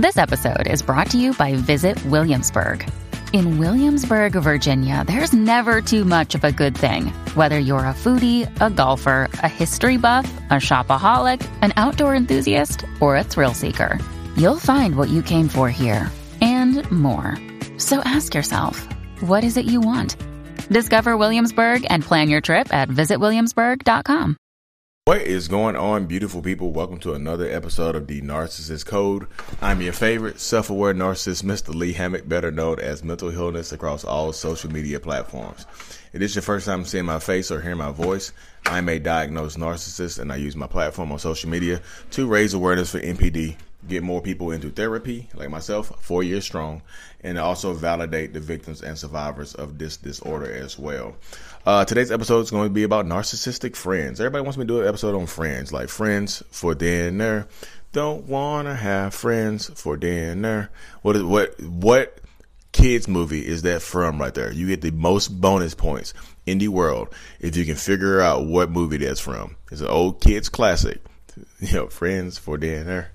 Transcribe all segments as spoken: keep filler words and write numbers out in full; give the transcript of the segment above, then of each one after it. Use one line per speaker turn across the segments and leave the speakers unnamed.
This episode is brought to you by Visit Williamsburg. In Williamsburg, Virginia, there's never too much of a good thing. Whether you're a foodie, a golfer, a history buff, a shopaholic, an outdoor enthusiast, or a thrill seeker, you'll find what you came for here and more. So ask yourself, what is it you want? Discover Williamsburg and plan your trip at visit williamsburg dot com.
What is going on, beautiful people? Welcome to another episode of The Narcissist Code. I'm your favorite self-aware narcissist, Mister Lee Hammock, better known as Mental Illness across all social media platforms. If this is your first time seeing my face or hearing my voice, I'm a diagnosed narcissist, and I use my platform on social media to raise awareness for N P D, get more people into therapy, like myself, four years strong, and also validate the victims and survivors of this disorder as well. Uh, today's episode is going to be about narcissistic friends. Everybody wants me to do an episode on friends, like friends for dinner. Don't want to have friends for dinner. What is what what kids movie is that from right there? You get the most bonus points in the world if you can figure out what movie that's from. It's an old kids classic. You know, friends for dinner.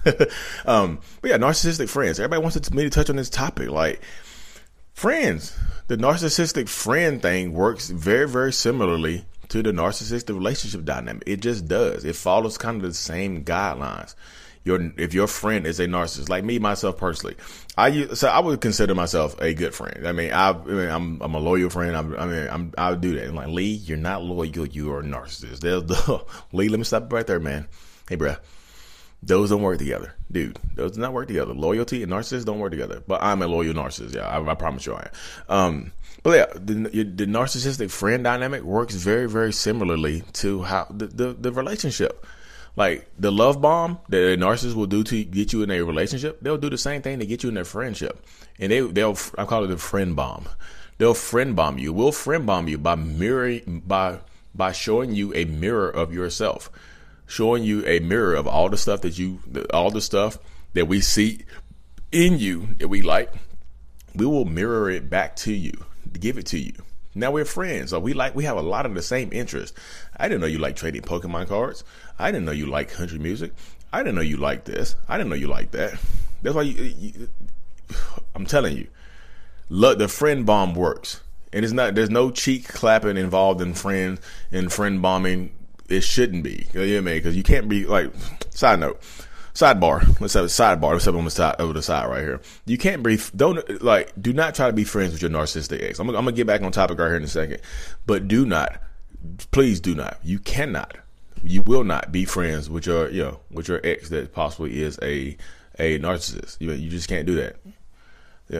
um, but yeah, narcissistic friends. Everybody wants me to touch on this topic. Like, friends, the narcissistic friend thing works very, very similarly to the narcissistic relationship dynamic. It just does. It follows kind of the same guidelines. Your if your friend is a narcissist, like me, myself personally, I use, so I would consider myself a good friend. I mean, I, I mean, I'm I'm a loyal friend. I'm, I mean, I'm I'll do that. I'm like, Lee, you're not loyal. You are a narcissist. They'll, they'll, Lee, let me stop right there, man. Hey, bruh. Those don't work together, dude. Those do not work together. Loyalty and narcissist don't work together. But I'm a loyal narcissist. Yeah, I, I promise you I am. Um, but yeah, the, the narcissistic friend dynamic works very, very similarly to how the, the, the relationship. Like the love bomb that a narcissist will do to get you in a relationship, they'll do the same thing to get you in their friendship. And they, they'll, I call it the friend bomb. They'll friend bomb you. We'll friend bomb you by mirroring, by, by showing you a mirror of yourself. Showing you a mirror of all the stuff that you, all the stuff that we see in you that we like. We will mirror it back to you, give it to you. Now we're friends, so we like, we have a lot of the same interests. I didn't know you like trading Pokemon cards. I didn't know you like country music. I didn't know you like this. I didn't know you like that. That's why you, you I'm telling you, look, the friend bomb works, and it's not. There's no cheek clapping involved in friend in friend bombing. It shouldn't be, you know what I mean? Because you can't be like, side note, sidebar. Let's have a sidebar. Let's have on the side, over the side right here. You can't be, don't, like, do not try to be friends with your narcissistic ex. I'm, I'm going to get back on topic right here in a second. But do not, please do not. You cannot, you will not be friends with your, you know, with your ex that possibly is a, a narcissist. You, you just can't do that. Yeah.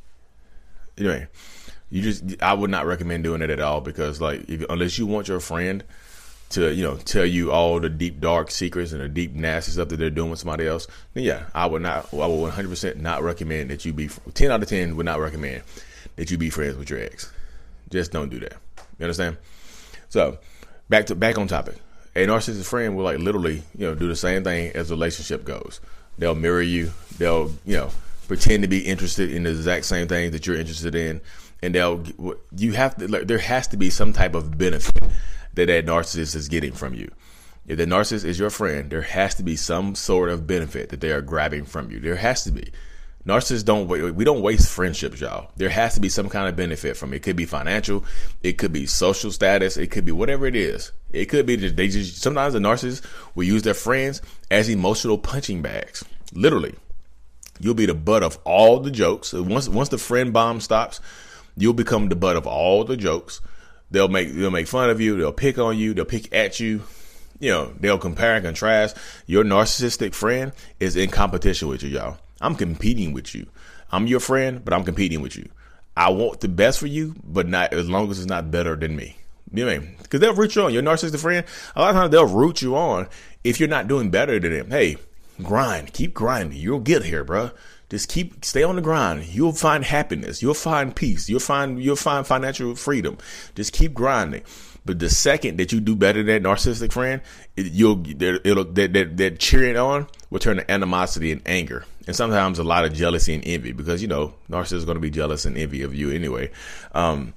Anyway, you just, I would not recommend doing it at all because, like, if, unless you want your friend to, you know, tell you all the deep, dark secrets and the deep, nasty stuff that they're doing with somebody else, then yeah, I would not, I would one hundred percent not recommend that you be, ten out of ten would not recommend that you be friends with your ex. Just don't do that. You understand? So, back to, back on topic. A narcissistic friend will, like, literally, you know, do the same thing as the relationship goes. They'll mirror you. They'll, you know, pretend to be interested in the exact same thing that you're interested in. And they'll, you have to, like, there has to be some type of benefit that that narcissist is getting from you. If the narcissist is your friend, there has to be some sort of benefit that they are grabbing from you. There has to be. Narcissists don't, we don't waste friendships, y'all. There has to be some kind of benefit from it. It could be financial. It could be social status. It could be whatever it is. It could be that they just, sometimes the narcissist will use their friends as emotional punching bags. Literally. You'll be the butt of all the jokes. Once, once the friend bomb stops, you'll become the butt of all the jokes. They'll make they'll make fun of you. They'll pick on you. They'll pick at you. You know, they'll compare and contrast. Your narcissistic friend is in competition with you, y'all. I'm competing with you. I'm your friend, but I'm competing with you. I want the best for you, but not as long as it's not better than me. You know what I mean? Because they'll root you on. Your narcissistic friend, a lot of times they'll root you on if you're not doing better than them. Hey, grind. Keep grinding. You'll get here, bro. Just keep, stay on the grind. You'll find happiness. You'll find peace. You'll find, you'll find financial freedom. Just keep grinding. But the second that you do better than that narcissistic friend, it, you'll, it'll, that, that, that cheering on will turn to animosity and anger. And sometimes a lot of jealousy and envy because, you know, narcissists are going to be jealous and envy of you anyway. Um,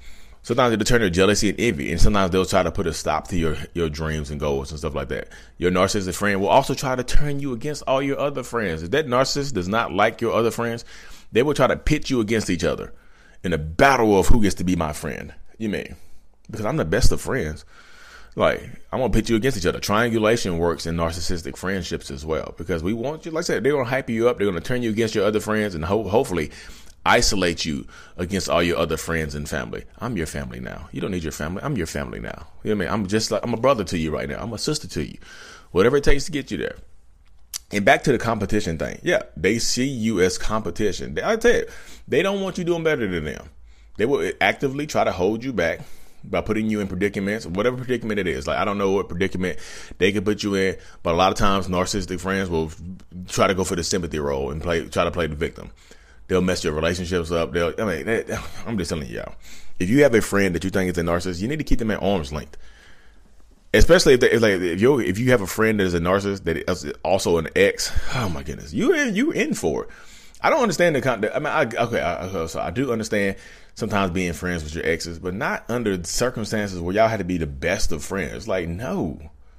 Sometimes it'll turn to jealousy and envy, and sometimes they'll try to put a stop to your, your dreams and goals and stuff like that. Your narcissistic friend will also try to turn you against all your other friends. If that narcissist does not like your other friends, they will try to pit you against each other in a battle of who gets to be my friend. You mean, because I'm the best of friends. Like, I'm going to pit you against each other. Triangulation works in narcissistic friendships as well, because we want you, like I said, they're going to hype you up. They're going to turn you against your other friends and ho- hopefully isolate you against all your other friends and family. I'm your family now. You don't need your family. I'm your family now. You know what I mean? I'm just like, I'm a brother to you right now. I'm a sister to you. Whatever it takes to get you there. And back to the competition thing. Yeah, they see you as competition. I tell you, they don't want you doing better than them. They will actively try to hold you back by putting you in predicaments, whatever predicament it is. Like, I don't know what predicament they can put you in, but a lot of times narcissistic friends will try to go for the sympathy role and play, try to play the victim. They'll mess your relationships up. They'll, I mean, they, I'm just telling you, y'all. If you have a friend that you think is a narcissist, you need to keep them at arm's length. Especially if they, if like if you if you have a friend that is a narcissist that is also an ex. Oh my goodness, you in you in for it. I don't understand the con. I mean, I, okay, I, so I do understand sometimes being friends with your exes, but not under circumstances where y'all had to be the best of friends. Like, no,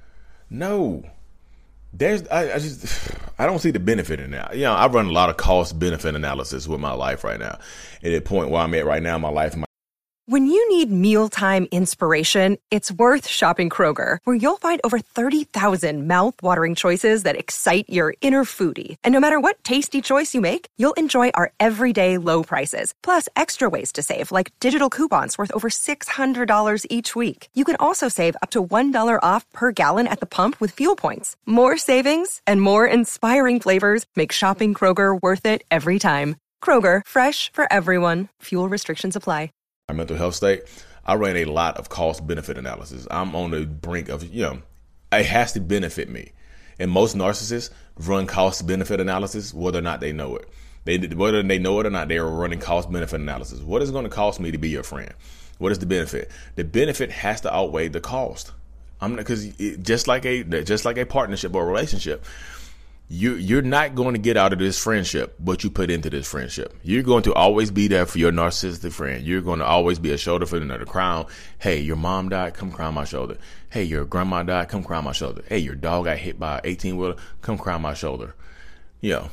no. There's, I, I just, I don't see the benefit in that. You know, I run a lot of cost benefit analysis with my life right now. At the point where I'm at right now in my life, my
When you need mealtime inspiration, it's worth shopping Kroger, where you'll find over thirty thousand mouth-watering choices that excite your inner foodie. And no matter what tasty choice you make, you'll enjoy our everyday low prices, plus extra ways to save, like digital coupons worth over six hundred dollars each week. You can also save up to one dollar off per gallon at the pump with fuel points. More savings and more inspiring flavors make shopping Kroger worth it every time. Kroger, fresh for everyone. Fuel restrictions apply.
My mental health state, I ran a lot of cost benefit analysis. I'm on the brink of, you know, it has to benefit me. And most narcissists run cost benefit analysis, whether or not they know it. They, whether they know it or not, they are running cost benefit analysis. What is it going to cost me to be your friend? What is the benefit? The benefit has to outweigh the cost. I'm because just like a just like a partnership or a relationship, You, you're not going to get out of this friendship what you put into this friendship. You're going to always be there for your narcissistic friend. You're going to always be a shoulder for another crown. Hey, your mom died, come cry on my shoulder. Hey, your grandma died, come cry on my shoulder. Hey, your dog got hit by an eighteen-wheeler, come cry on my shoulder. You know.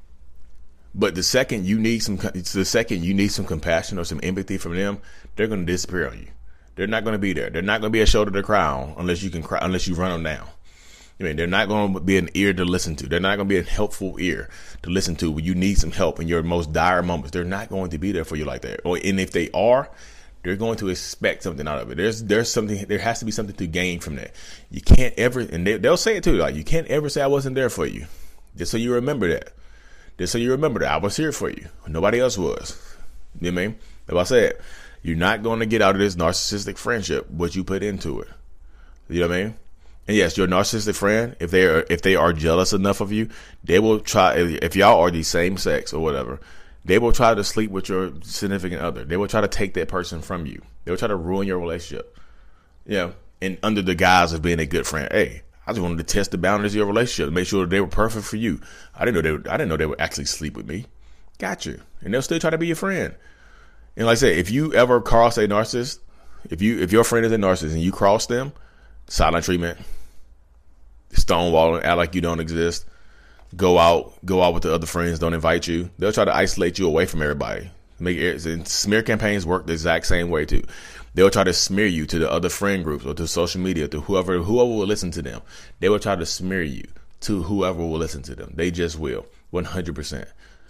But the second you need some, the second you need some compassion or some empathy from them, they're going to disappear on you. They're not going to be there. They're not going to be a shoulder to cry on unless you can cry, unless you run them down. I mean, they're not going to be an ear to listen to. They're not going to be a helpful ear to listen to when you need some help in your most dire moments. They're not going to be there for you like that. Or, and if they are, they're going to expect something out of it. There's there's something. There has to be something to gain from that. You can't ever, and they, they'll say it too. Like, you can't ever say I wasn't there for you. Just so you remember that. Just so you remember that I was here for you. Nobody else was. You know what I mean? Like I said, you're not going to get out of this narcissistic friendship what you put into it. You know what I mean? And yes, your narcissistic friend, if they are if they are jealous enough of you, they will try. If y'all are the same sex or whatever, they will try to sleep with your significant other. They will try to take that person from you. They will try to ruin your relationship. You know, and under the guise of being a good friend. Hey, I just wanted to test the boundaries of your relationship, make sure they were perfect for you. I didn't know they would, I didn't know they would actually sleep with me. Got you, and they'll still try to be your friend. And like I said, if you ever cross a narcissist, if you if your friend is a narcissist and you cross them, silent treatment, stonewalling, act like you don't exist, go out, go out with the other friends, don't invite you. They'll try to isolate you away from everybody. Make it, and smear campaigns work the exact same way too. They'll try to smear you to the other friend groups or to social media, to whoever whoever will listen to them. They will try to smear you to whoever will listen to them. They just will, one hundred percent.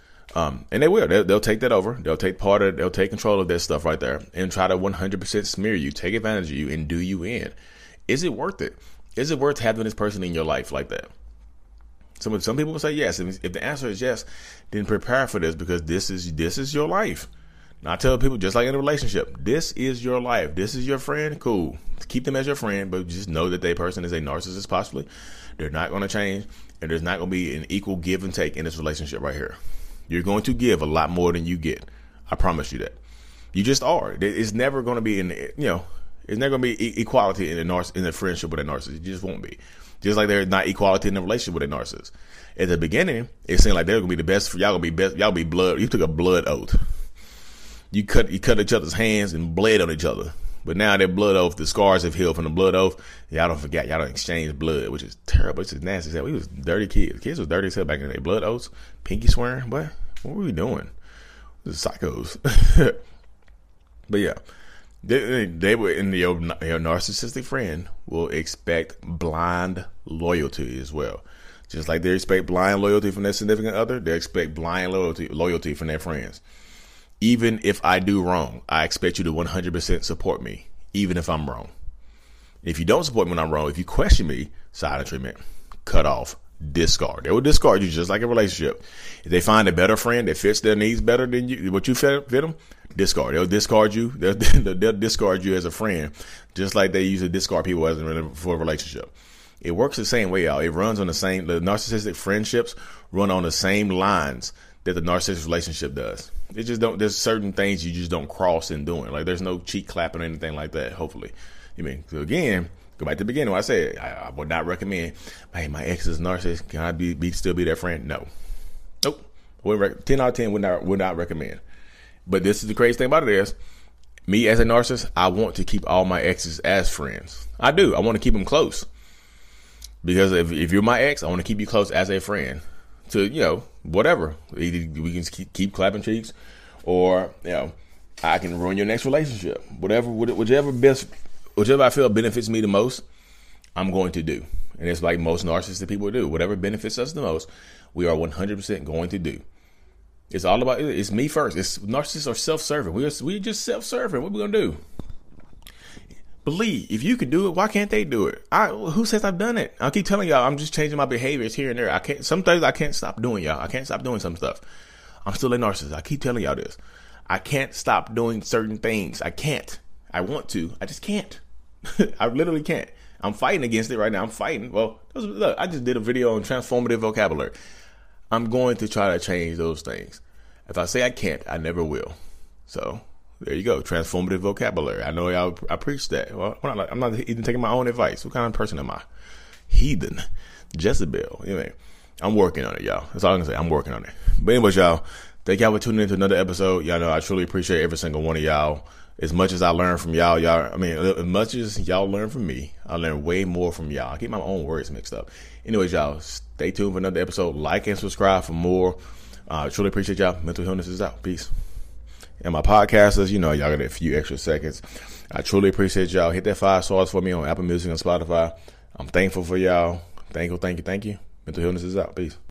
Um, and they will. They'll, they'll take that over. They'll take part of. They'll take control of that stuff right there and try to one hundred percent smear you, take advantage of you, and do you in. Is it worth it? Is it worth having this person in your life like that? Some some people will say yes. If, if the answer is yes, then prepare for this, because this is this is your life. Now, I tell people, just like in a relationship, this is your life. This is your friend. Cool. Keep them as your friend, but just know that that person is a narcissist possibly. They're not going to change, and there's not going to be an equal give and take in this relationship right here. You're going to give a lot more than you get. I promise you that. You just are. It's never going to be in, you know, it's never going to be equality in a narciss- in a friendship with a narcissist. It just won't be. Just like there's not equality in a relationship with a narcissist. At the beginning, it seemed like they're going to be the best. For y'all going to be best. Y'all be blood. You took a blood oath. you cut you cut each other's hands and bled on each other. But now that blood oath, the scars have healed from the blood oath. Y'all don't forget, y'all don't exchange blood, which is terrible. It's just nasty as hell. We was dirty kids. Kids was dirty as hell back in the day. Blood oaths, pinky swearing. What? What were we doing? This is psychos. But yeah, they, they were in the your, your narcissistic friend will expect blind loyalty as well. Just like they expect blind loyalty from their significant other, they expect blind loyalty loyalty from their friends. Even if I do wrong, I expect you to one hundred percent support me, even if I'm wrong. If you don't support me when I'm wrong, if you question me, silent treatment, cut off, discard. They will discard you just like a relationship. If they find a better friend that fits their needs better than you, what you fit, fit them, discard. They'll discard you. They'll, they'll discard you as a friend, just like they usually discard people as a, for a relationship. It works the same way, y'all. It runs on the same, the narcissistic friendships run on the same lines that the narcissistic relationship does. It just don't, there's certain things you just don't cross in doing. Like there's no cheek clapping or anything like that, hopefully. You mean, so again, go back to the beginning when I said, I, I would not recommend, hey, my ex is a narcissist. Can I be, be still be their friend? No. Nope. Rec- ten out of ten would not, would not recommend. But this is the crazy thing about it is, me as a narcissist, I want to keep all my exes as friends. I do. I want to keep them close. Because if, if you're my ex, I want to keep you close as a friend. To, you know, whatever. Either we can keep, keep clapping cheeks, or, you know, I can ruin your next relationship. Whatever, whichever best, whichever I feel benefits me the most, I'm going to do. And it's like most narcissistic people do. Whatever benefits us the most, we are one hundred percent going to do. It's all about, it's me first. It's narcissists are self-serving. We're, we're just self-serving. What are we going to do? Believe, if you can do it, why can't they do it? I, who says I've done it? I keep telling y'all, I'm just changing my behaviors here and there. I can't, some things I can't stop doing, y'all. I can't stop doing some stuff. I'm still a narcissist. I keep telling y'all this. I can't stop doing certain things. I can't. I want to. I just can't. I literally can't. I'm fighting against it right now. I'm fighting. Well, look, I just did a video on transformative vocabulary. I'm going to try to change those things. If I say I can't, I never will. So there you go. Transformative vocabulary. I know y'all, I preach that. Well, I'm not, I'm not even taking my own advice. What kind of person am I? Heathen. Jezebel. You know, I'm working on it, y'all. That's all I can say. I'm working on it. But anyways, y'all, thank y'all for tuning in to another episode. Y'all know I truly appreciate every single one of y'all. As much as I learn from y'all, y'all, I mean, as much as y'all learn from me, I learn way more from y'all. I get my own words mixed up. Anyways, y'all, stay tuned for another episode. Like and subscribe for more. I uh, truly appreciate y'all. Mental Healness is out. Peace. And my podcasters, you know, y'all got a few extra seconds. I truly appreciate y'all. Hit that five stars for me on Apple Music and Spotify. I'm thankful for y'all. Thankful, thank you, thank you. Mental Healness is out. Peace.